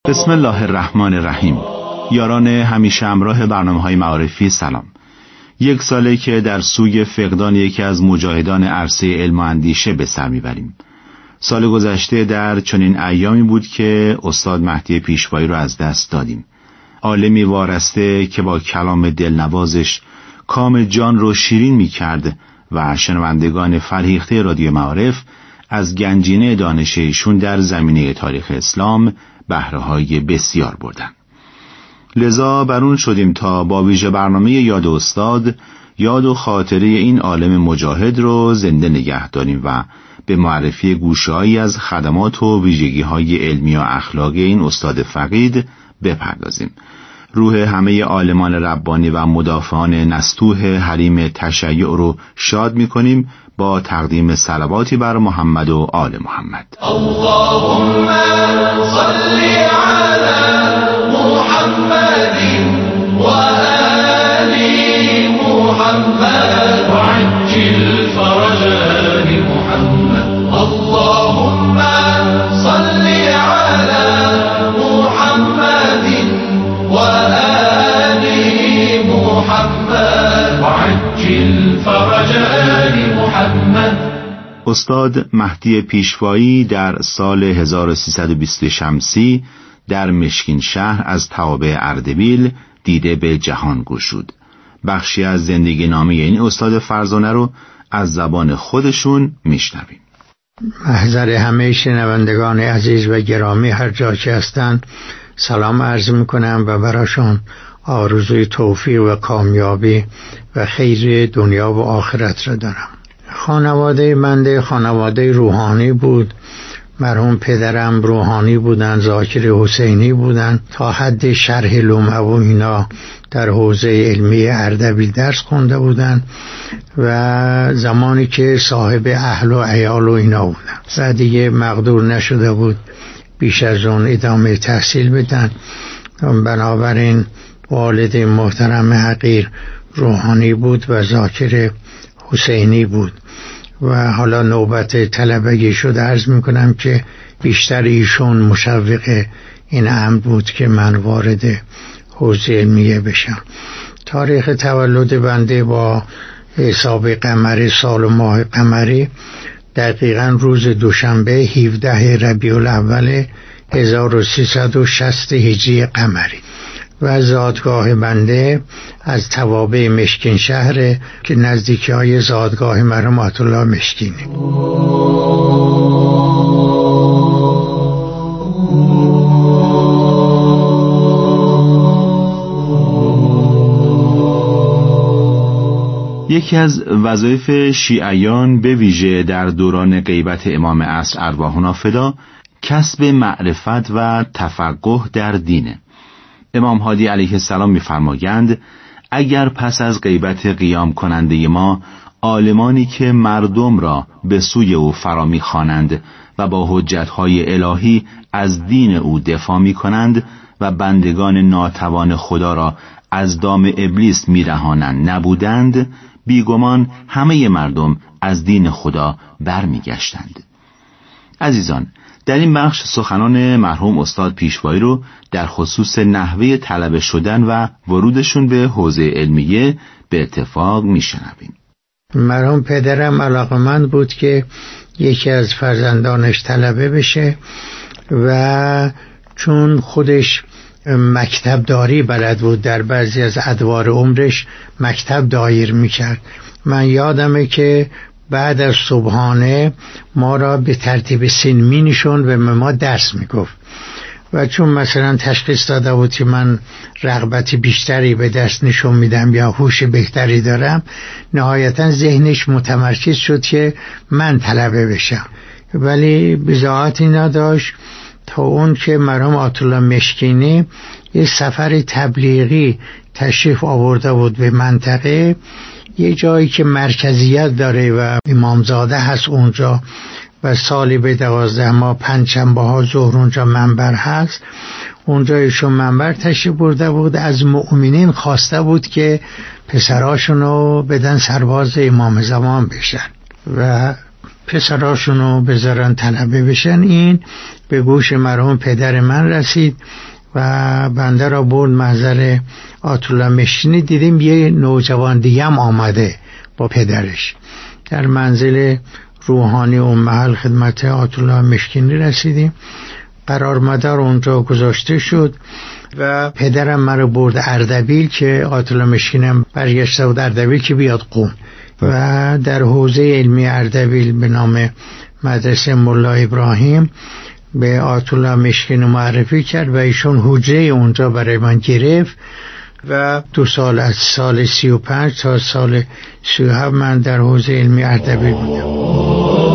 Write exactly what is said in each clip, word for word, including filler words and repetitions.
بسم الله الرحمن الرحیم. یاران همیشه همراه برنامه‌های معارفی سلام. یک ساله که در سوی فقدان یکی از مجاهدان عرصه علم و اندیشه به سر میبریم. سال گذشته در چنین ایامی بود که استاد مهدی پیشوایی رو از دست دادیم. عالمی وارسته که با کلام دلنوازش کام جان رو شیرین میکرد و شنوندگان فرهیخته رادیو معارف از گنجینه دانش ایشون در زمینه تاریخ اسلام بهره‌های بسیار بردن. لذا برون شدیم تا با ویژه برنامه یاد استاد یاد و خاطره این عالم مجاهد رو زنده نگه داریم و به معرفی گوشه‌هایی از خدمات و ویژگی‌های علمی و اخلاقی این استاد فقید بپردازیم. روح همه عالمان ربانی و مدافعان نستوه حریم تشیع رو شاد می‌کنیم با تقدیم صلواتی بر محمد و آل محمد. اللهم صل علی محمد و آل محمد و عجل فرج آل محمد. اللهم صل علی محمد و آل محمد و عجل فرج آل محمد. استاد مهدی پیشوایی در سال هزار و سیصد و بیست شمسی در مشکین شهر از توابع اردبیل دیده به جهان گشود. بخشی از زندگی نامه این استاد فرزانه رو از زبان خودشون میشنویم. محضر همه شنوندگان عزیز و گرامی هر جا که هستند سلام عرض میکنم و براشون آرزوی توفیق و کامیابی و خیر دنیا و آخرت را دارم. خانواده من خانواده روحانی بود. مرحوم پدرم روحانی بودن، ذاکر حسینی بودن، تا حد شرح لمعه و اینا در حوزه علمی اردبیل درس خونده بودن و زمانی که صاحب اهل و عیال و اینا بودن و دیگه مقدور نشده بود بیش از اون ادامه تحصیل بدن. بنابراین والد محترم حقیر روحانی بود و ذاکر حسینی بود و حالا نوبت طلبگی شد. عرض میکنم که بیشتر ایشون مشوق این امر بود که من وارد حوزه علمیه بشم. تاریخ تولد بنده با حساب قمری سال و ماه قمری دقیقاً روز دوشنبه هفدهم ربیع الاول هزار و سیصد و شصت هجری قمری و زادگاه بنده از توابع مشکین شهر که نزدیکی های زادگاه مرحوم آیت الله مشکینی. یکی از وظایف شیعیان به ویژه در دوران غیبت امام عصر ارواحنا فدا کسب معرفت و تفقه در دینه. امام هادی علیه السلام می‌فرمایند اگر پس از غیبت قیام کننده ما عالمانی که مردم را به سوی او فرا می‌خوانند و با حجت‌های الهی از دین او دفاع می‌کنند و بندگان ناتوان خدا را از دام ابلیس می‌رهانند نبودند، بیگمان همه مردم از دین خدا برمیگشتند. عزیزان، در این بخش سخنان مرحوم استاد پیشوایی رو در خصوص نحوه طلبه شدن و ورودشون به حوزه علمیه به اتفاق میشنویم. مرحوم پدرم علاقمند بود که یکی از فرزندانش طلبه بشه و چون خودش مکتب داری بلد بود در بعضی از ادوار عمرش مکتب دایر میکرد. من یادمه که بعد از صبحانه ما را به ترتیب سن می نشوند و به ما درس می گفت و چون مثلا تشخیص داده بود که من رغبت بیشتری به درس نشون میدم یا هوش بهتری دارم، نهایتا ذهنش متمرکز شد که من طلبه بشم. ولی بضاعتی نداشت تا اون که مرحوم آیت الله مشکینی یه سفر تبلیغی تشریف آورده بود به منطقه، یه جایی که مرکزیت داره و امامزاده هست اونجا و سالی به دوازده ماه پنجشنبه ها ظهر اونجا منبر هست. اونجا ایشون منبر تشریف برده بود، از مؤمنین خواسته بود که پسراشونو بدن سرباز امام زمان بشن و پسراشونو بذارن طلبه بشن. این به گوش مرحوم پدر من رسید و بنده را برد محضر آیت الله مشکینی. دیدیم یه نوجوان دیگه هم آمده با پدرش. در منزل روحانی اون محل خدمت آیت الله مشکینی رسیدیم. قرار مدار اونجا گذاشته شد و پدرم مرا برد اردبیل که آیت الله مشکینی هم برگشته بود اردبیل که بیاد قم. و در حوزه علمی اردبیل به نام مدرسه ملا ابراهیم به آیت الله مشکینی معرفی کرد و ایشون حجره اونجا برای من گرفت و دو سال از سال سی و پنج تا سال سی و هفت من در حوزه علمی اردبیل بودم.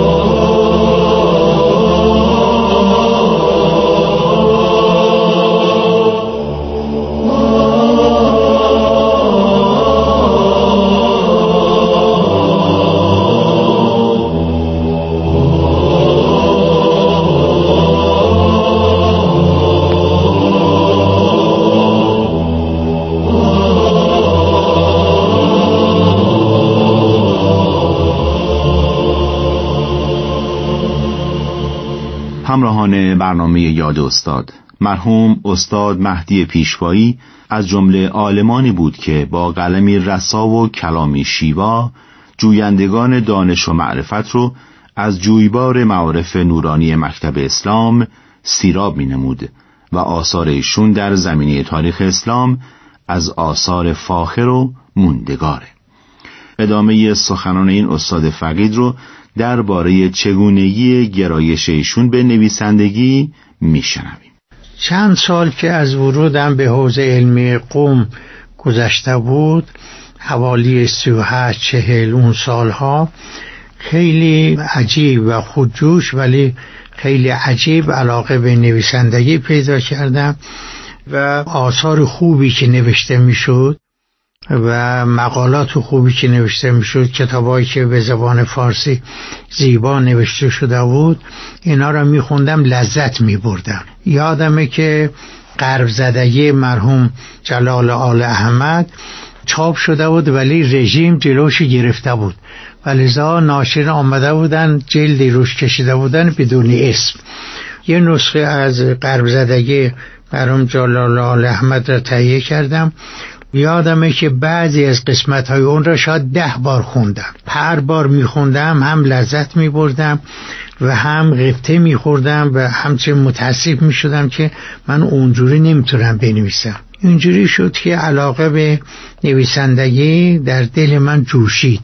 همراهان برنامه یاد استاد، مرحوم استاد مهدی پیشوایی از جمله عالمانی بود که با قلمی رسا و کلامی شیوا جویندگان دانش و معرفت رو از جویبار معارف نورانی مکتب اسلام سیراب می نمود و آثار ایشون در زمینه تاریخ اسلام از آثار فاخر و موندگاره. ادامه سخنان این استاد فقید رو درباره چگونگی گرایش ایشون به نویسندگی میشنویم. چند سال که از ورودم به حوزه علمی قم گذشته بود، حوالی سی و هشت چهل اون سالها، خیلی عجیب و خودجوش ولی خیلی عجیب علاقه به نویسندگی پیدا کردم و آثار خوبی که نوشته میشد و مقالات خوبی که نوشته میشد، کتابایی که به زبان فارسی زیبا نوشته شده بود، اینا را میخوندم، لذت میبردم. یادمه که غرب زدگی مرحوم جلال آل احمد چاپ شده بود ولی رژیم جلوش گرفته بود و لذا ناشر آمده بودن جلدی روش کشیده بودن بدون اسم. یه نسخه از غرب زدگی مرحوم جلال آل احمد را تهیه کردم. یادمه که بعضی از قسمت‌های اون را شاید ده بار خوندم. هر بار می‌خوندم هم لذت می‌بردم و هم غبطه می‌خوردم و همچنین متاسف می‌شدم که من اونجوری نمی‌تونم بنویسم. اینجوری شد که علاقه به نویسندگی در دل من جوشید.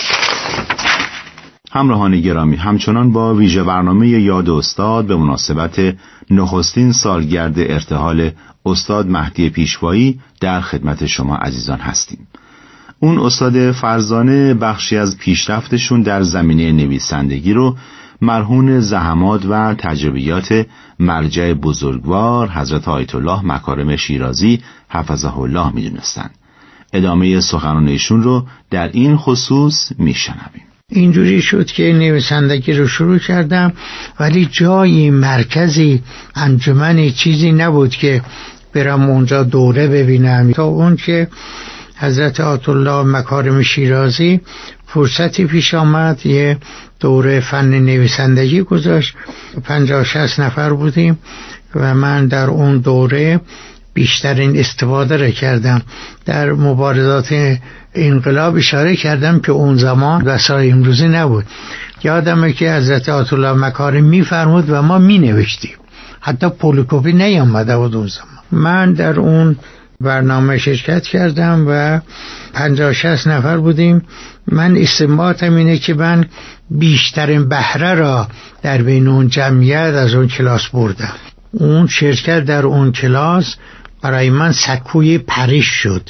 همراهان گرامی، همچنان با ویژه برنامه یاد استاد به مناسبت نخستین سالگرد ارتحال استاد مهدی پیشوایی در خدمت شما عزیزان هستیم. اون استاد فرزانه بخشی از پیشرفتشون در زمینه نویسندگی رو مرهون زحمات و تجربیات مرجع بزرگوار حضرت آیت الله مکارم شیرازی حفظه الله می‌دونستن. ادامه سخنان ایشون رو در این خصوص میشنویم. اینجوری شد که نویسندگی رو شروع کردم ولی جایی مرکزی انجمنی چیزی نبود که برم اونجا دوره ببینم، تا اون که حضرت آیت الله مکارم شیرازی فرصتی پیش آمد یه دوره فن نویسندگی گذاشت. پنجاه شصت نفر بودیم و من در اون دوره بیشترین استفاده را کردم. در مبارزات انقلاب اشاره کردم که اون زمان وسایل امروزی نبود. یادمه که حضرت آیت الله مکارم می‌فرمود و ما می‌نوشتیم، حتی پولوکوپی نیامده بود اون زمان. من در اون برنامه شرکت کردم و پنجاه شصت نفر بودیم. من استنباطم اینه که من بیشترین بهره را در بین اون جمعیت از اون کلاس بردم. اون شرکت در اون کلاس برای من سکوی پریش شد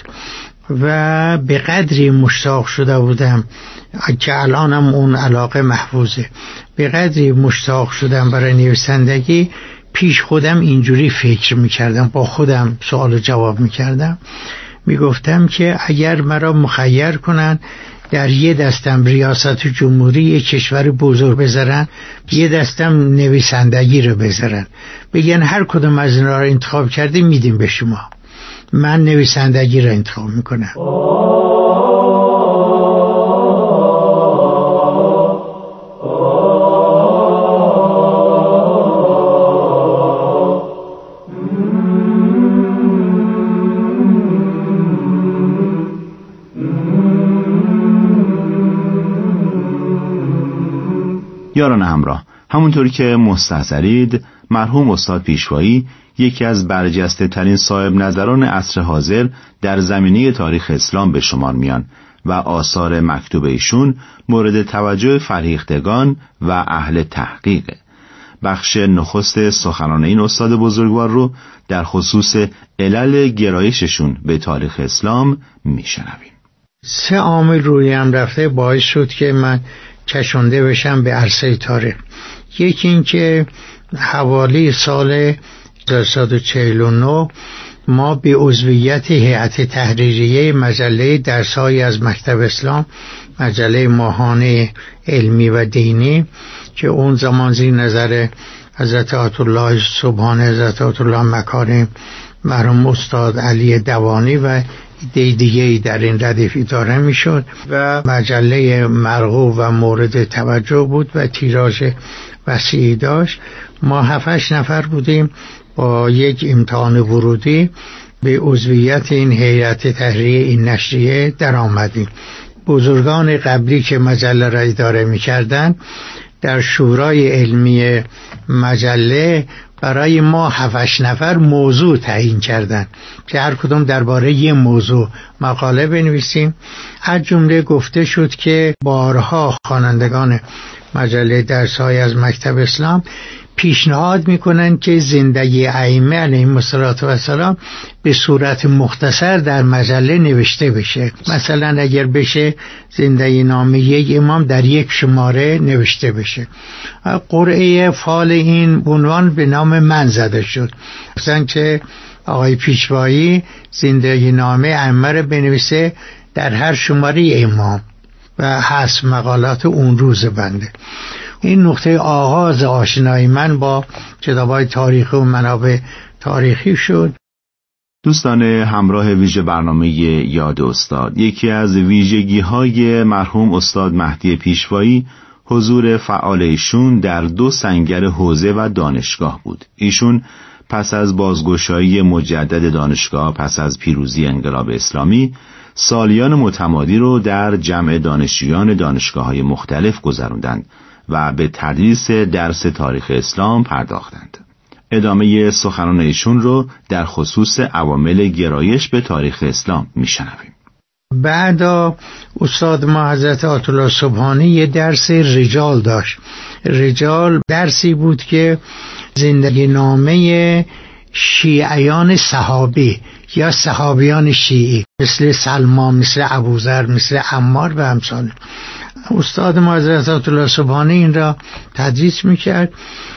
و به قدری مشتاق شده بودم که الانم اون علاقه محفوظه. به قدری مشتاق شدم برای نویسندگی، پیش خودم اینجوری فکر میکردم، با خودم سوال و جواب میکردم، میگفتم که اگر مرا مخیر کنن در یه دستم ریاست جمهوری یک کشور بزرگ بذارن، یه دستم نویسندگی رو بذارن، بگن هر کدوم از اینا رو انتخاب کردیم میدیم به شما، من نویسندگی رو انتخاب میکنم. Oh یاران همراه، همونطور که مستحضرید مرحوم استاد پیشوایی یکی از برجسته ترین صاحب نظران عصر حاضر در زمینه تاریخ اسلام به شمار میان و آثار مکتوب ایشون مورد توجه فرهیختگان و اهل تحقیقه. بخش نخست سخنان این استاد بزرگوار رو در خصوص علل گرایششون به تاریخ اسلام میشنویم. سه عامل رویم رفته باعث شد که من کشنده بشم به عرصه تاریخ. یکی این که حوالی سال هزار و سیصد و چهل و نه ما به عضویت هیئت تحریریه مجله درس‌های از مکتب اسلام، مجله ماهانه علمی و دینی که اون زمان زیر نظر حضرت آیت الله سبحان، حضرت آیت الله مکارم، مرحوم استاد علی دوانی و دیگه‌ای در این ردیف اداره میشد و مجله مرغوب و مورد توجه بود و تیراژ وسیعی داشت. ما هفتش نفر بودیم با یک امتحان ورودی به عضویت این هیئت تحریریه این نشریه در آمدیم. بزرگان قبلی که مجله را اداره می‌کردند در شورای علمی مجله برای ما هفتش نفر موضوع تعیین کردند که هر کدوم درباره یه موضوع مقاله بنویسیم. از جمله گفته شد که بارها خوانندگان مجله درس‌های از مکتب اسلام پیشنهاد میکنن که زندگی ائمه علیهم السلام به صورت مختصر در مجله نوشته بشه. مثلا اگر بشه زندگی نامه یک امام در یک شماره نوشته بشه. قرعه فال این عنوان به نام من زده شد، مثلا که آقای پیشوایی زندگی نامه ائمه رو بنویسه در هر شماره امام و حذف مقالات اون روز بنده. این نقطه آغاز آشنایی من با کتاب‌های تاریخی و منابع تاریخی شد. دوستان همراه ویژه برنامه یاد استاد، یکی از ویژگی‌های مرحوم استاد مهدی پیشوایی حضور فعال ایشون در دو سنگر حوزه و دانشگاه بود. ایشون پس از بازگشایی مجدد دانشگاه پس از پیروزی انقلاب اسلامی سالیان متمادی رو در جمع دانشجویان دانشگاه‌های مختلف گذراندند و به تدریس درس تاریخ اسلام پرداختند. ادامه سخنان ایشون رو در خصوص عوامل گرایش به تاریخ اسلام میشنویم. بعدا استاد ما حضرت آیت الله سبحانی یه درس رجال داشت. رجال درسی بود که زندگی نامه شیعیان صحابی یا صحابیان شیعی مثل سلمان، مثل ابوذر، مثل عمار و امثال. استاد ما حضرت آیت الله سبحانی این را تدریس میکرد.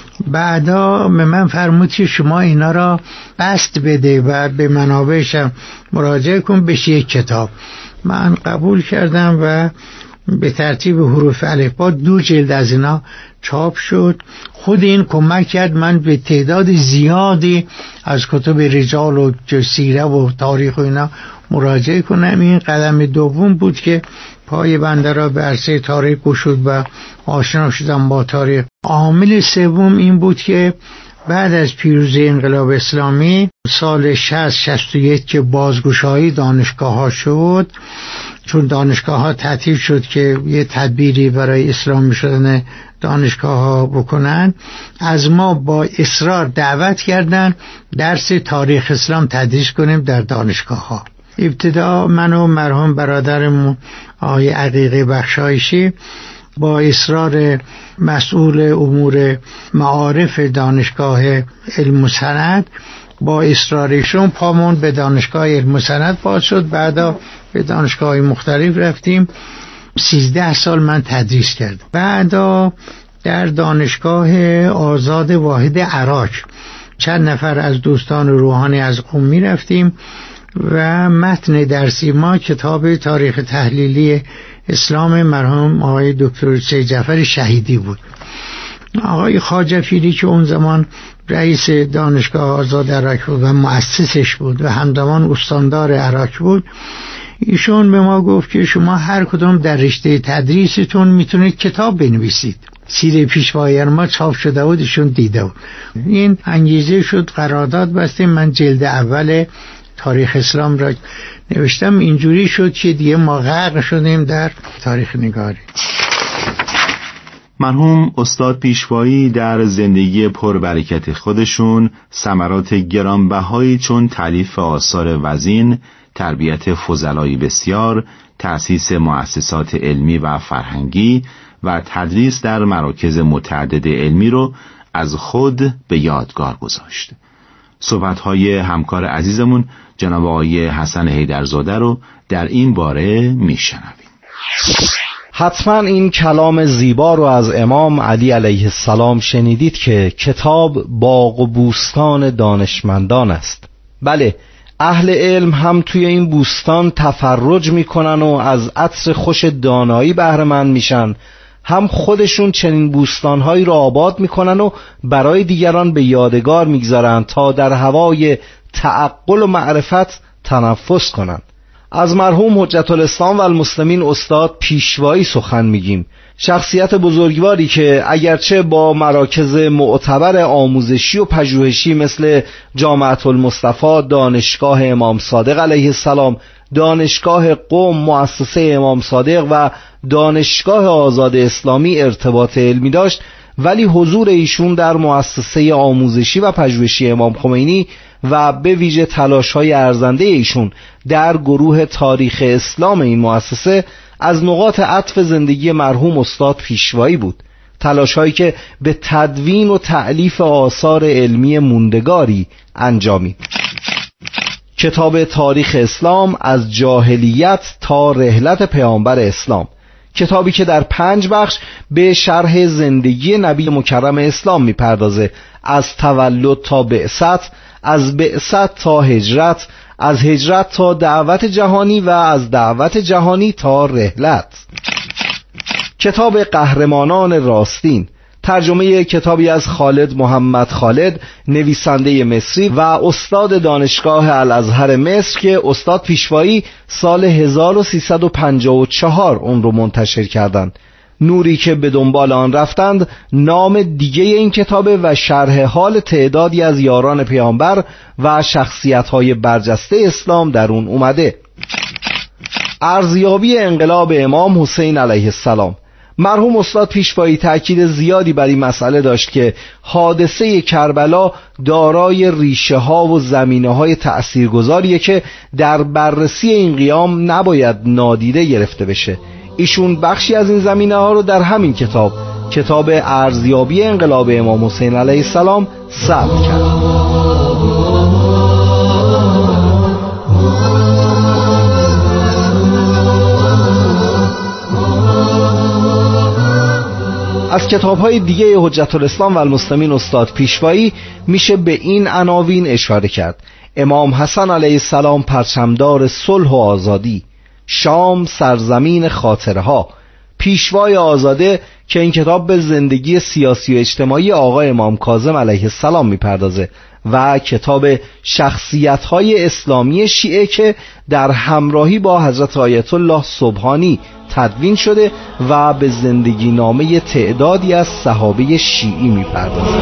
بعدا به من فرمود که شما اینا را بست بده و به منابعش مراجعه کن بشه یک کتاب. من قبول کردم و به ترتیب حروف الفبا دو جلد از اینا چاپ شد. خود این کمک کرد من به تعداد زیادی از کتب رجال و سیره و تاریخ و اینا مراجعه کنم. این قدم دوم بود که پای بنده را به عرصه تاریخ گشود و آشنا شدم با تاریخ. عامل سوم این بود که بعد از پیروزی انقلاب اسلامی سال شصت شصت و یک که بازگشایی دانشگاه ها شد، چون دانشگاه ها تعطیل شد که یه تدبیری برای اسلامی شدن دانشگاه ها بکنن، از ما با اصرار دعوت کردن درس تاریخ اسلام تدریس کنیم در دانشگاه ها. ابتدا من و مرحوم برادرم آقای عقیقی بخشایشی با اصرار مسئول امور معارف دانشگاه علم و صنعت با اصرارشون پامون به دانشگاه علم و صنعت باز شد. بعدا به دانشگاه مختلف رفتیم. سیزده سال من تدریس کردم. بعدا در دانشگاه آزاد واحد عراق چند نفر از دوستان روحانی از قم می رفتیم و متن درسی ما کتاب تاریخ تحلیلی اسلام مرحوم آقای دکتر سید جعفر شهیدی بود. آقای خواجه پیری که اون زمان رئیس دانشگاه آزاد عراق بود و مؤسسش بود و همزمان استاندار عراق بود، ایشون به ما گفت که شما هر کدوم در رشته تدریستون میتونید کتاب بنویسید. سیره پیشوایی ما چاپ شده بود، ایشون دیده بود. این انگیزه شد قرارداد بستیم. من جلد اول تاریخ اسلام را نوشتم. اینجوری شد که دیگه ما غرق شدیم در تاریخ نگاری. مرحوم استاد پیشوایی در زندگی پربرکت خودشون ثمرات گرانبهایی چون تالیف آثار وزین، تربیت فضلای بسیار، تأسیس مؤسسات علمی و فرهنگی و تدریس در مراکز متعدد علمی رو از خود به یادگار گذاشت. صحبت‌های همکار عزیزمون جناب آقای حسن حیدرزاده رو در این باره میشنویم. حتما این کلام زیبا رو از امام علی علیه السلام شنیدید که کتاب باغ و بوستان دانشمندان است. بله، اهل علم هم توی این بوستان تفرج میکنن و از عطر خوش دانایی بهره مند میشن، هم خودشون چنین بوستانهایی را آباد میکنن و برای دیگران به یادگار میگذارن تا در هوای تعقل و معرفت تنفس کنن. از مرحوم حجت الاسلام و المسلمین استاد پیشوایی سخن میگیم، شخصیت بزرگواری که اگرچه با مراکز معتبر آموزشی و پژوهشی مثل جامعة المصطفی، دانشگاه امام صادق علیه السلام، دانشگاه قم، مؤسسه امام صادق و دانشگاه آزاد اسلامی ارتباط علمی داشت، ولی حضور ایشون در مؤسسه آموزشی و پژوهشی امام خمینی و به ویژه تلاش‌های ارزنده ایشون در گروه تاریخ اسلام این مؤسسه از نقاط عطف زندگی مرحوم استاد پیشوایی بود، تلاش‌هایی که به تدوین و تألیف آثار علمی موندگاری انجامید. کتاب تاریخ اسلام از جاهلیت تا رحلت پیامبر اسلام، کتابی که در پنج بخش به شرح زندگی نبی مکرم اسلام میپردازه، از تولد تا بعثت، از بعثت تا هجرت، از هجرت تا دعوت جهانی و از دعوت جهانی تا رحلت. کتاب قهرمانان راستین، ترجمه کتابی از خالد محمد خالد، نویسنده مصری و استاد دانشگاه الازهر مصر که استاد پیشوایی سال هزار و سیصد و پنجاه و چهار اون رو منتشر کردند. نوری که به دنبال آن رفتند نام دیگه این کتابه و شرح حال تعدادی از یاران پیامبر و شخصیت‌های برجسته اسلام در اون اومده. ارزیابی انقلاب امام حسین علیه السلام، مرحوم استاد پیشوایی تأکید زیادی بر این مسئله داشت که حادثه کربلا دارای ریشه ها و زمینه های تأثیرگذاریه که در بررسی این قیام نباید نادیده گرفته بشه. ایشون بخشی از این زمینه ها رو در همین کتاب، کتاب ارزیابی انقلاب امام حسین علیه السلام ثبت کرد. از کتاب‌های دیگه حجت الاسلام و المسلمین استاد پیشوایی میشه به این عناوین اشاره کرد: امام حسن علیه السلام پرچمدار صلح و آزادی، شام سرزمین خاطرها، پیشوای آزاده که این کتاب به زندگی سیاسی و اجتماعی آقا امام کاظم علیه السلام میپردازه، و کتاب شخصیت‌های اسلامی شیعه که در همراهی با حضرت آیت الله سبحانی تدوین شده و به زندگی نامه تعدادی از صحابه شیعی میپردازه.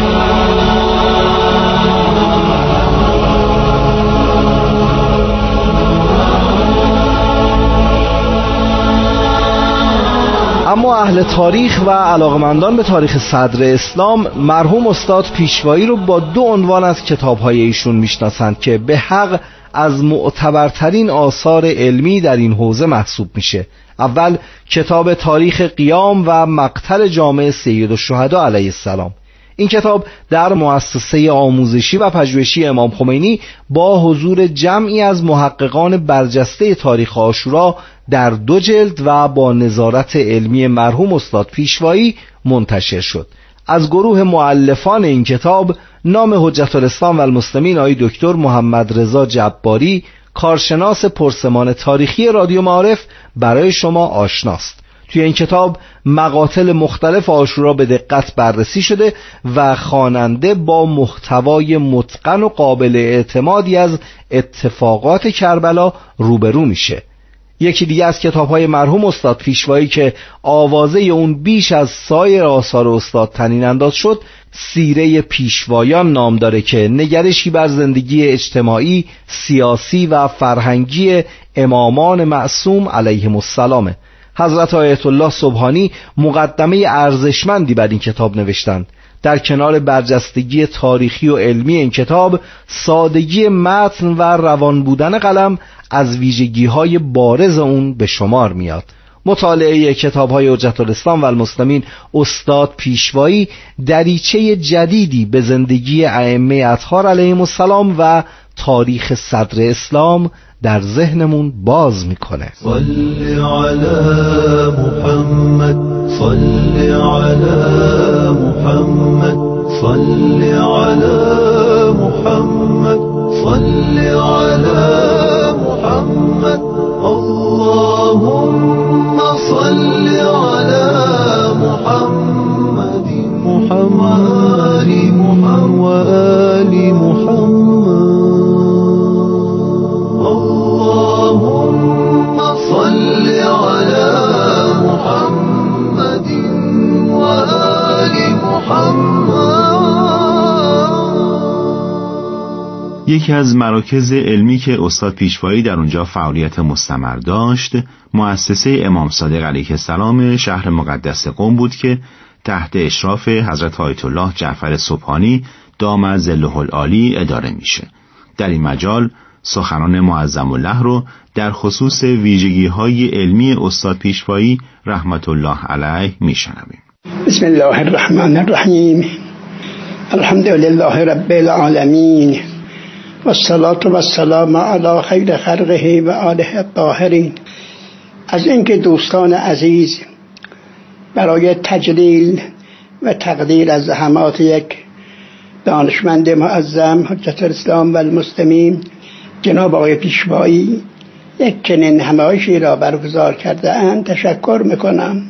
اما اهل تاریخ و علاقمندان به تاریخ صدر اسلام مرحوم استاد پیشوایی رو با دو عنوان از کتاب‌های ایشون میشناسند که به حق از معتبرترین آثار علمی در این حوزه محسوب میشه. اول کتاب تاریخ قیام و مقتل جامع سیدالشهدا علیه السلام. این کتاب در مؤسسه آموزشی و پژوهشی امام خمینی با حضور جمعی از محققان برجسته تاریخ عاشورا در دو جلد و با نظارت علمی مرحوم استاد پیشوایی منتشر شد. از گروه مؤلفان این کتاب نام حجت الاسلام و المسلمین آقای دکتر محمد رضا جباری، کارشناس پرسمان تاریخی رادیو معارف، برای شما آشناست. توی این کتاب مقاتل مختلف عاشورا به دقت بررسی شده و خواننده با محتوای متقن و قابل اعتمادی از اتفاقات کربلا روبرو میشه. یکی دیگه از کتاب‌های مرحوم استاد پیشوایی که آوازه اون بیش از سایر آثار استاد طنین انداز شد، سیره پیشوایان نام داره که نگرشی بر زندگی اجتماعی، سیاسی و فرهنگی امامان معصوم علیهم السلامه. حضرت آیت الله سبحانی مقدمه ارزشمندی بر این کتاب نوشتند. در کنار برجستگی تاریخی و علمی این کتاب، سادگی متن و روان بودن قلم از ویژگی‌های بارز اون به شمار میاد. مطالعه کتاب‌های حجت الاسلام و المسلمین استاد پیشوایی دریچه جدیدی به زندگی ائمه اطهار علیهم السلام و تاریخ صدر اسلام در ذهنمون باز میکنه. صلی علی محمد، صلی علی محمد، صلی علی محمد، صلی علی محمد، اللهم صل علی محمد محمد محمد و آل محمد، اللهم صل علی محمد و آل محمد. یکی از مراکز علمی که استاد پیشوایی در اونجا فعالیت مستمر داشت، مؤسسه امام صادق علیه السلام شهر مقدس قم بود که تحت اشراف حضرت آیت الله جعفر سبحانی دام ظله العالی اداره میشه. در این مجال سخنان معظم الله رو در خصوص ویژگی‌های علمی استاد پیشوایی رحمت الله علیه میشنویم. بسم الله الرحمن الرحیم، الحمد لله رب العالمین و الصلاة و السلام علی خیر خلقه و آله الطاهرین. از اینکه دوستان عزیز برای تجلیل و تقدیر از زحمات یک دانشمند معظم حجت الاسلام و المسلمین جناب آقای پیشوایی یک چنین همایشی را برگزار کرده اند تشکر میکنم.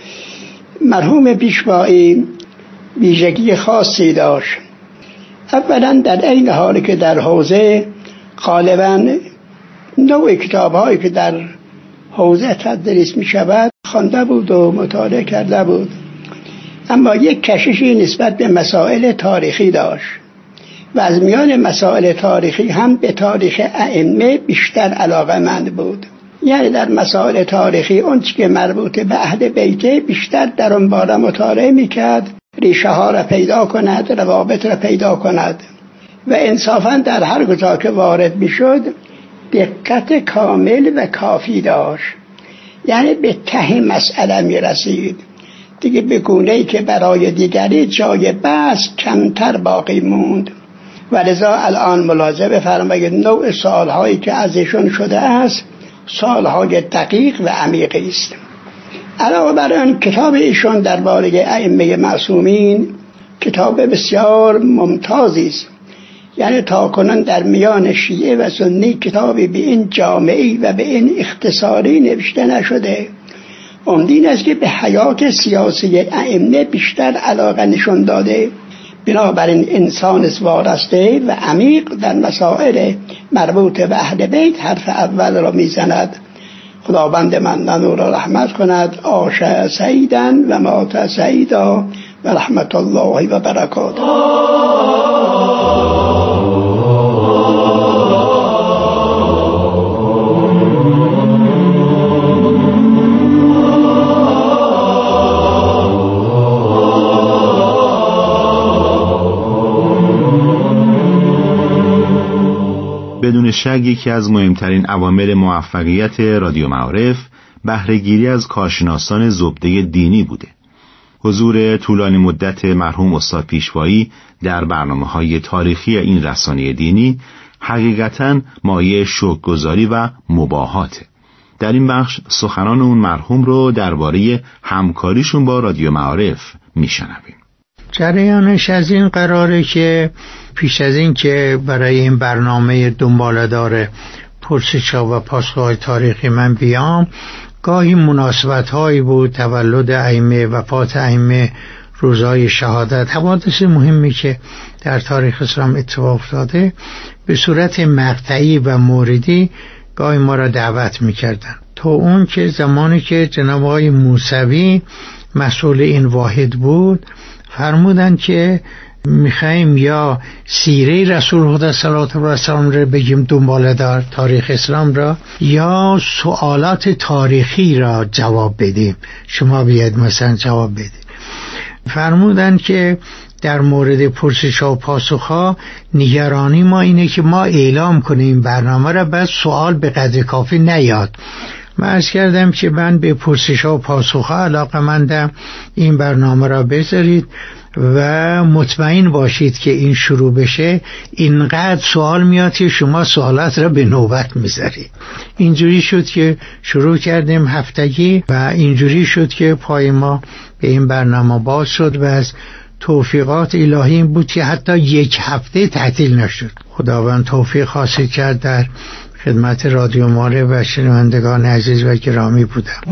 مرحوم پیشوایی ویژگی خاصی داشت. اولا در این حالی که در حوزه غالبا نوع کتاب هایی که در حوزه تدریس می شود خوانده بود و مطالعه کرده بود، اما یک کششی نسبت به مسائل تاریخی داشت و از میان مسائل تاریخی هم به تاریخ ائمه بیشتر علاقه‌مند بود. یعنی در مسائل تاریخی اون چیزی که مربوط به اهل بیت بیشتر در اون باره مطالعه میکرد، ریشه ها را پیدا کند، روابط را پیدا کند و انصافا در هر کجا که وارد میشد دقت کامل و کافی داشت. یعنی به ته مسئله میرسید دیگه، به گونه‌ای که برای دیگری جای بحث کمتر باقی موند. و لذا الان ملاحظه بفرمایید نوع سوالهایی که از ایشون شده است سوالهای دقیق و عمیقی است. علاوه بر آن کتاب ایشون درباره ائمه معصومین کتاب بسیار ممتازی است. یعنی تاکنون در میان شیعه و سنی کتابی به این جامعی و به این اختصاری نوشته نشده. امیدوارم است که به حیات سیاسی ائمه بیشتر علاقه نشون داده. بنابراین انسان وارسته و عمیق در مسائل مربوط به اهل بیت حرف اول را میزند. خداوند منان او را رحمت کند. عاش سعیدا و مات سعیدا و رحمت الله و برکاته. بدون شک یکی از مهمترین عوامل موفقیت رادیو معارف بهره‌گیری از کارشناسان زبده دینی بوده. حضور طولانی مدت مرحوم استاد پیشوایی در برنامه‌های تاریخی این رسانه دینی حقیقتاً مایه شکرگزاری و مباهاته. در این بخش سخنان اون مرحوم رو درباره همکاریشون با رادیو معارف میشنویم. جریانش از این قراره که پیش از این که برای این برنامه دنباله‌دار پرسش‌ها و پاسخ‌های تاریخی من بیام، گاهی مناسبت‌هایی بود، تولد ائمه، وفات ائمه، روزهای شهادت، حوادث مهمی که در تاریخ اسلام اتفاق افتاده، به صورت مقطعی و موردی گاهی ما را دعوت می‌کردند. تا اون که زمانی که جناب آقای موسوی مسئول این واحد بود فرمودن که میخوایم یا سیره رسول خدا صلی الله علیه و سلم را بگیم دنباله دار، تاریخ اسلام را، یا سوالات تاریخی را جواب بدیم. شما بیاید مثلا جواب بدید. فرمودن که در مورد پرسش و پاسخ ها نگرانی ما اینه که ما اعلام کنیم برنامه را، بس سوال به قدر کافی نیاد. من عرض کردم که من به پرسش و پاسخ ها علاقه‌مندم، این برنامه را بذارید و مطمئن باشید که این شروع بشه اینقدر سوال میاد که شما سوالات را به نوبت میذارید. اینجوری شد که شروع کردیم هفتگی و اینجوری شد که پای ما به این برنامه باز شد و از توفیقات الهی این بود که حتی یک هفته تعطیل نشد. خداوند توفیق حاصل کرد در خدمت رادیو معارف و شنوندگان عزیز و گرامی بودم.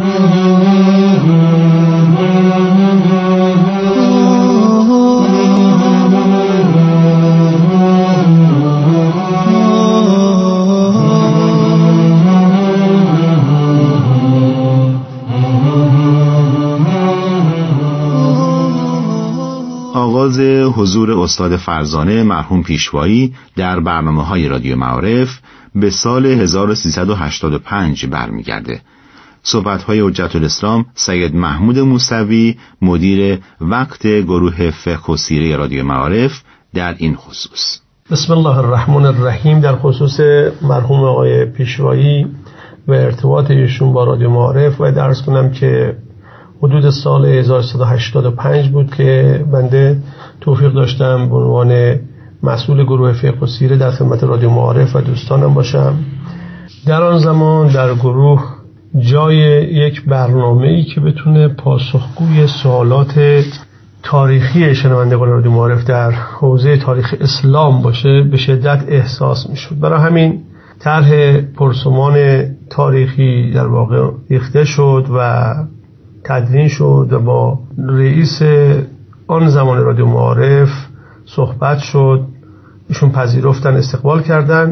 آغاز حضور استاد فرزانه مرحوم پیشوایی در برنامه‌های رادیو معارف به سال هزار و سیصد و هشتاد و پنج برمیگرده. صحبت‌های حجت الاسلام سید محمود موسوی مدیر وقت گروه فقه و سیره رادیو معارف در این خصوص. بسم الله الرحمن الرحیم. در خصوص مرحوم آقای پیشوایی و ارتباط ایشون با رادیو معارف و درس کنم که حدود سال هزار و سیصد و هشتاد و پنج بود که بنده توفیق داشتم به عنوان مسئول گروه فقه و سیره در خدمت رادیو معارف و دوستانم باشم. در آن زمان در گروه جای یک برنامه‌ای که بتونه پاسخگوی سوالات تاریخی شنوندگان رادیو معارف در حوزه تاریخ اسلام باشه به شدت احساس می‌شد. برای همین طرح پرسمان تاریخی در واقع ریخته شد و تدوین شد و با رئیس آن زمان رادیو معارف صحبت شد. ایشون پذیرفتن، استقبال کردن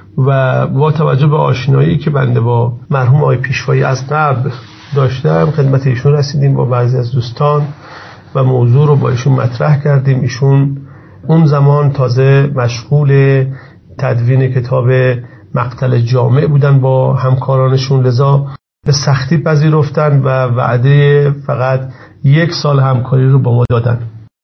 و با توجه به آشنایی که بنده با مرحوم آقای پیشوایی از قبل داشتم خدمت ایشون رسیدیم با بعضی از دوستان و موضوع رو با ایشون مطرح کردیم. ایشون اون زمان تازه مشغول تدوین کتاب مقتل جامع بودن با همکارانشون، لذا به سختی پذیرفتن و وعده فقط یک سال همکاری رو با ما دادن.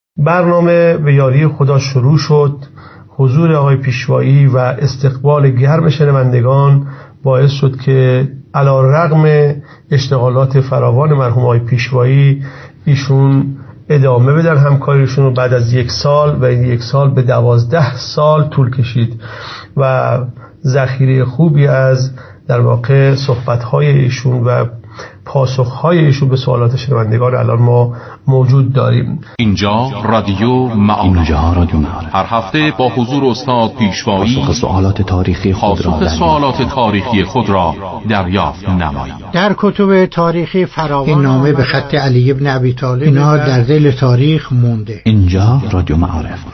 برنامه به یاری خدا شروع شد. حضور آقای پیشوایی و استقبال گرم شنوندگان باعث شد که علی‌رغم اشتغالات فراوان مرحوم آقای پیشوایی ایشون ادامه بدن همکاریشون رو. بعد از یک سال و این یک سال به دوازده سال طول کشید و ذخیره خوبی از در واقع صحبت‌های ایشون و پاسخ‌های ایشون به سوالات شنوندگان الان ما موجود داریم. اینجا رادیو معارف. اینجا رادیو معارف. هر هفته با حضور استاد پیشوایی پاسخ سوالات تاریخی خود را سوالات تاریخی خود را دریافت نمایید. در کتب تاریخی فراوان این نامه به خط علی بن ابی طالب اینا در دل تاریخ مونده. اینجا رادیو معارف.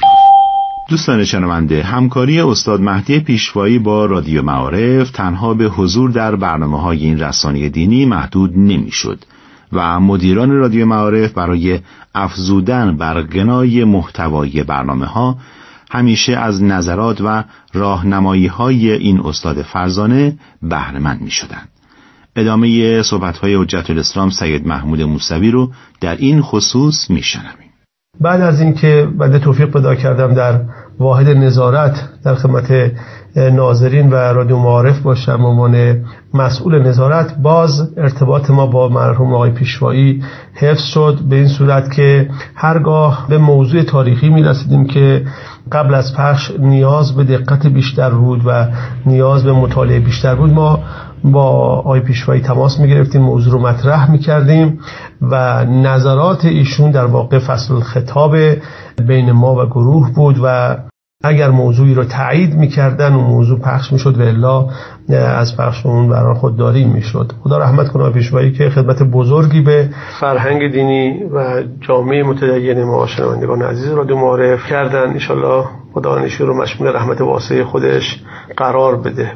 دوستان شنونده، همکاری استاد مهدی پیشوایی با رادیو معارف تنها به حضور در برنامه‌های این رسانه دینی محدود نمی‌شد و مدیران رادیو معارف برای افزودن بر غنای محتوای برنامه‌ها همیشه از نظرات و راهنمایی‌های این استاد فرزانه بهره‌مند می‌شدند. ادامه صحبت‌های حجت الاسلام سید محمود موسوی رو در این خصوص می‌شنویم. بعد از اینکه بنده توفیق پیدا کردم در واحد نظارت در خدمت ناظرین و رادیو معارف باشم به عنوان مسئول نظارت، باز ارتباط ما با مرحوم آقای پیشوایی حفظ شد به این صورت که هرگاه به موضوع تاریخی می رسیدیم که قبل از پخش نیاز به دقت بیشتر بود و نیاز به مطالعه بیشتر بود، ما با آقای پیشوایی تماس می گرفتیم، موضوع رو مطرح می کردیم و نظرات ایشون در واقع فصل خطاب بین ما و گروه بود و اگر موضوعی رو تایید می‌کردن و موضوع پخش می‌شد و الا از پخش اون برای خودداری می‌شد. خدا رحمت کنه پیشوایی که خدمت بزرگی به فرهنگ دینی و جامعه متدین ما شنوندگان عزیز رادیو معارف کردن. ان شاءالله خدا ایشون رو مشمول رحمت واسع خودش قرار بده.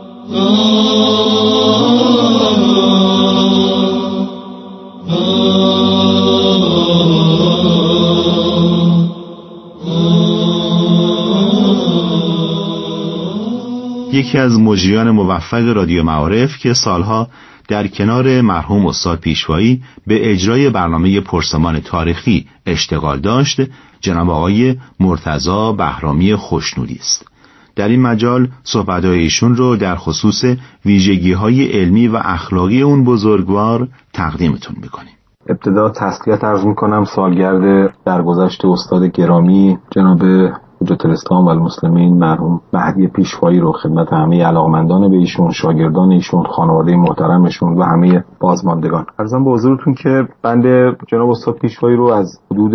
Oh یکی از مجریان موفق رادیو معارف که سالها در کنار مرحوم استاد پیشوایی به اجرای برنامه پرسمان تاریخی اشتغال داشت، جناب آقای مرتضی بهرامی خوشنودی است. در این مجال صحبت‌های ایشون رو در خصوص ویژگی‌های علمی و اخلاقی اون بزرگوار تقدیمتون می‌کنیم. ابتدا تسلیت عرض می‌کنم سالگرد درگذشت استاد گرامی جناب حجت الاسلام و المسلمین مرحوم مهدی پیشوایی رو خدمت همه علاقمندان به ایشون، شاگردان ایشون، خانواده محترمشون و همه بازماندگان عرضم به حضورتون که بنده جناب استاد پیشوایی رو از حدود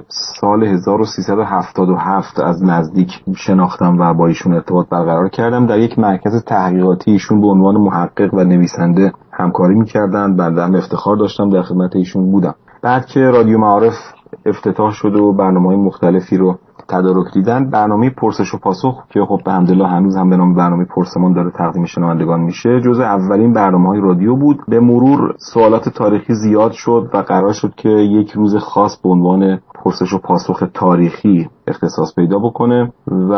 سال هزار و سیصد و هفتاد و هفت از نزدیک شناختم و با ایشون ارتباط برقرار کردم. در یک مرکز تحقیقاتی ایشون به عنوان محقق و نویسنده همکاری می‌کردند. بنده هم افتخار داشتم در خدمت ایشون بودم. بعد که رادیو معارف افتتاح شد و برنامه‌های مختلفی رو تدارک دیدن، برنامه پرسش و پاسخ که خب به حمدالله هنوز هم به نام برنامه پرسمان داره تقدیم شنوندگان میشه، جزء اولین برنامه‌های رادیو بود. به مرور سوالات تاریخی زیاد شد و قرار شد که یک روز خاص به عنوان پرسش و پاسخ تاریخی اختصاص پیدا بکنه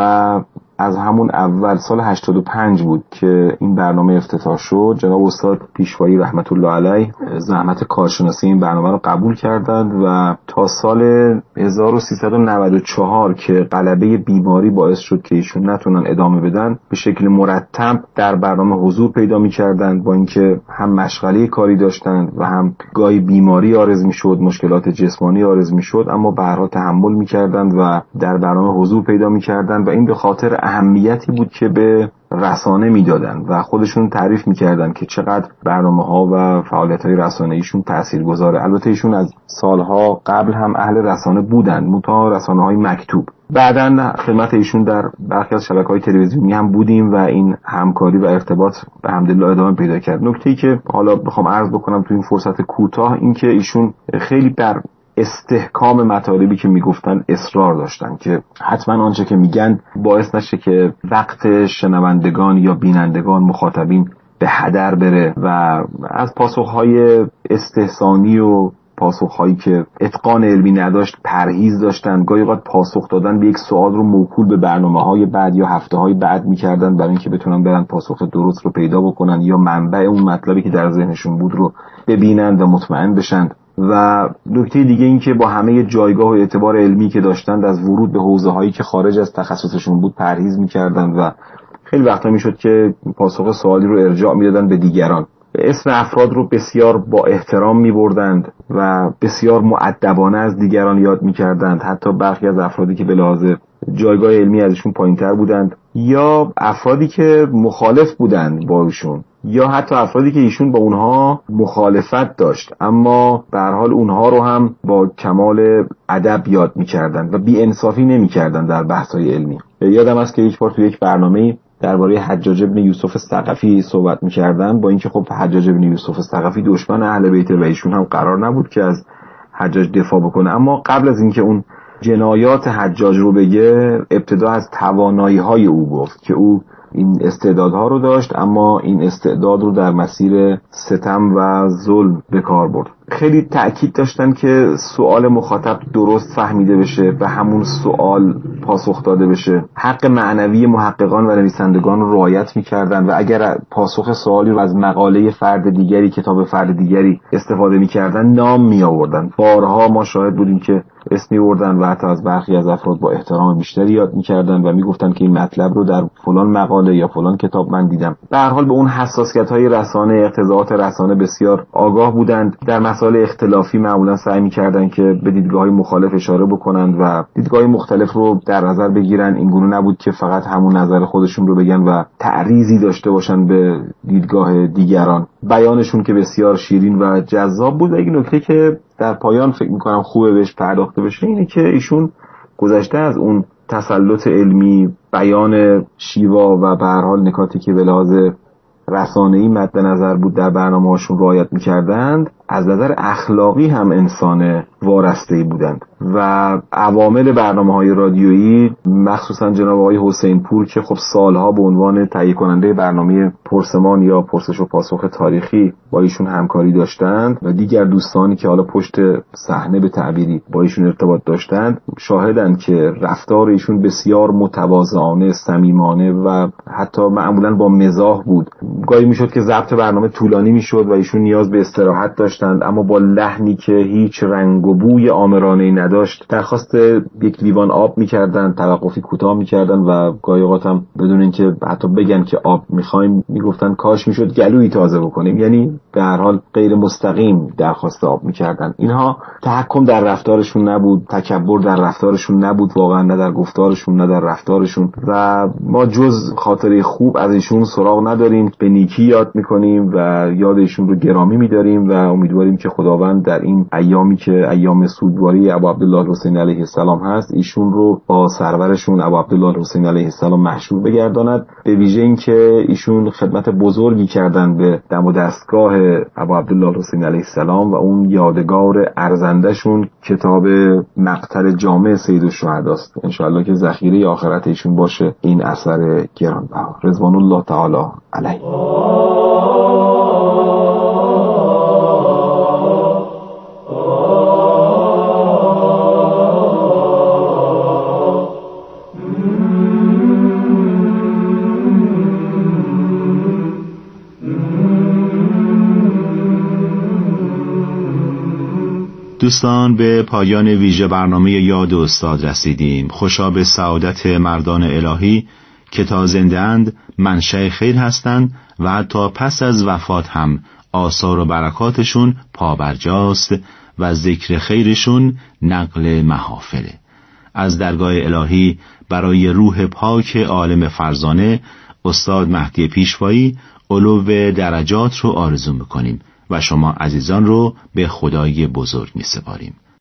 و از همون اول سال هشتاد و پنج بود که این برنامه افتتاح شد. جناب استاد پیشوایی رحمت الله علیه زحمت کارشناسی این برنامه رو قبول کردند و تا سال هزار و سیصد و نود و چهار که غلبه بیماری باعث شد که ایشون نتونن ادامه بدن، به شکل مرتب در برنامه حضور پیدا می‌کردند، با اینکه هم مشغله کاری داشتند و هم گاهی بیماری عارض می‌شد، مشکلات جسمانی عارض می‌شد، اما به هر حال تحمل می‌کردند و در برنامه حضور پیدا می‌کردند و این به خاطر اهمیتی بود که به رسانه میدادن و خودشون تعریف میکردن که چقدر برنامه‌ها و فعالیت‌های رسانه‌ایشون تاثیرگذاره. البته ایشون از سالها قبل هم اهل رسانه بودن، منتها رسانه‌های مکتوب. بعداً خدمت ایشون در برخی از شبکه‌های تلویزیونی هم بودیم و این همکاری و ارتباط به حمدالله ادامه پیدا کرد. نکته‌ای که حالا بخوام عرض بکنم تو این فرصت کوتاه این که ایشون خیلی بر استحکام مطالبی که میگفتن اصرار داشتن که حتما آنچه که میگن باعث نشه که وقت شنوندگان یا بینندگان مخاطبین به هدر بره و از پاسخهای استحسانی و پاسخهایی که اتقان علمی نداشت پرهیز داشتن. گاهی اوقات پاسخ دادن به یک سوال رو موکول به برنامه‌های بعد یا هفته‌های بعد می‌کردن برای اینکه بتونن برن پاسخ درست رو پیدا بکنن یا منبع اون مطلبی که در ذهنشون بود رو ببینن و مطمئن بشن. و نکته دیگه این که با همه جایگاه و اعتبار علمی که داشتند از ورود به حوزه‌هایی که خارج از تخصصشون بود پرهیز می‌کردند و خیلی وقتا میشد که پاسخ سوالی رو ارجاع میدادن به دیگران. اسم افراد رو بسیار با احترام می‌بردند و بسیار مؤدبانه از دیگران یاد می‌کردند، حتی برخی از افرادی که به لحاظ جایگاه علمی ازشون پایین‌تر بودند یا افرادی که مخالف بودند با ایشون یا حتی افرادی که ایشون با اونها مخالفت داشت اما به هر حال اونها رو هم با کمال ادب یاد می‌کردند و بی‌انصافی نمی‌کردند در بحث‌های علمی. یادم است که یک بار تو یک برنامه‌ای درباره حجاج ابن یوسف ثقفی صحبت می‌کردن، با اینکه خب حجاج ابن یوسف ثقفی دشمن اهل بیت و ایشون هم قرار نبود که از حجاج دفاع بکنه، اما قبل از اینکه اون جنایات حجاج رو بگه ابتدا از توانایی‌های او گفت که او این استعدادها رو داشت اما این استعداد رو در مسیر ستم و ظلم به کار برد. خیلی تأکید داشتن که سوال مخاطب درست فهمیده بشه، به همون سوال پاسخ داده بشه. حق معنوی محققان و نویسندگان رو رعایت می‌کردن و اگر پاسخ سوالی رو از مقاله فرد دیگری، کتاب فرد دیگری استفاده می‌کردن نام می‌آوردن. بارها ما شاهد بودیم که اسمی بردن و حتی از برخی از افراد با احترام بیشتری یاد می‌کردن و می‌گفتن که این مطلب رو در فلان مقاله یا فلان کتاب من دیدم. به هر حال به اون حساسیت‌های رسانه، اقتضاعات رسانه بسیار آگاه بودند. در مسائل اختلافی معمولا سعی می‌کردن که به دیدگاه‌های مخالف اشاره بکنند و دیدگاه‌های مختلف رو در نظر بگیرن. این گونه نبود که فقط همون نظر خودشون رو بگن و تعریضی داشته باشن به دیدگاه دیگران. بیانشون که بسیار شیرین و جذاب بود. یک نکته که در پایان فکر می‌کنم خوبه بهش پرداخته بشه اینه که ایشون گذشته از اون تسلط علمی، بیان شیوا و به هر حال نکاتی که به لحاظ رسانه‌ای مد نظر بود در برنامه‌هاشون رعایت می‌کردند، از نظر اخلاقی هم انسان وارسته‌ای بودند و عوامل برنامه‌های رادیویی مخصوصا جناب آقای حسین پور که خب سالها به عنوان تهیه کننده برنامه پرسمان یا پرسش و پاسخ تاریخی با ایشون همکاری داشتند و دیگر دوستانی که حالا پشت صحنه به تعبیری با ایشون ارتباط داشتند شاهدند که رفتار ایشون بسیار متواضعانه، صمیمانه و حتی معمولا با مزاح بود. گاهی میشد که ضبط برنامه طولانی میشد و ایشون نیاز به استراحت داشتند، اما با لحنی که هیچ رنگ و بوی آمرانه‌ای نداشت درخواست یک لیوان آب میکردن، توقفی کوتاه میکردن و گاهی اوقات هم بدون اینکه حتی بگن که آب میخوایم میگفتن کاش میشد گلویی تازه بکنیم، یعنی به هر حال غیر مستقیم درخواست آب میکردن. اینها تحکم در رفتارشون نبود، تکبر در رفتارشون نبود، واقعا نه در گفتارشون نه در رفتارشون و ما جز خاطره خوب از ایشون سراغ نداریم. به نیکی یاد میکنیم و یاد ایشون رو گرامی میداریم و امیدواریم که خداوند در این ایامی که ایام سوگواری ابو عبدالله الحسین علیه السلام هست ایشون رو با سرورشون ابو عبدالله الحسین علیه السلام محشور بگرداند. به ویژه این که ایشون خدمت بزرگی کردن به دم و دستگاه ابو عبدالله الحسین علیه السلام و اون یادگار ارزندشون کتاب مقتل جامع سید الشهدا است. ان شاء الله که ذخیره آخرت ایشون باشه این اثر گرانبها. رضوان الله تعالی علیه. دوستان به پایان ویژه برنامه یاد استاد رسیدیم. خوشا به سعادت مردان الهی که تا زنده اند منشأ خیر هستند و حتی پس از وفات هم آثار و برکاتشون پابرجاست و ذکر خیرشون نقل محافله. از درگاه الهی برای روح پاک عالم فرزانه استاد مهدی پیشوایی علو درجات رو آرزو میکنیم و شما عزیزان رو به خدای بزرگ می سپاریم.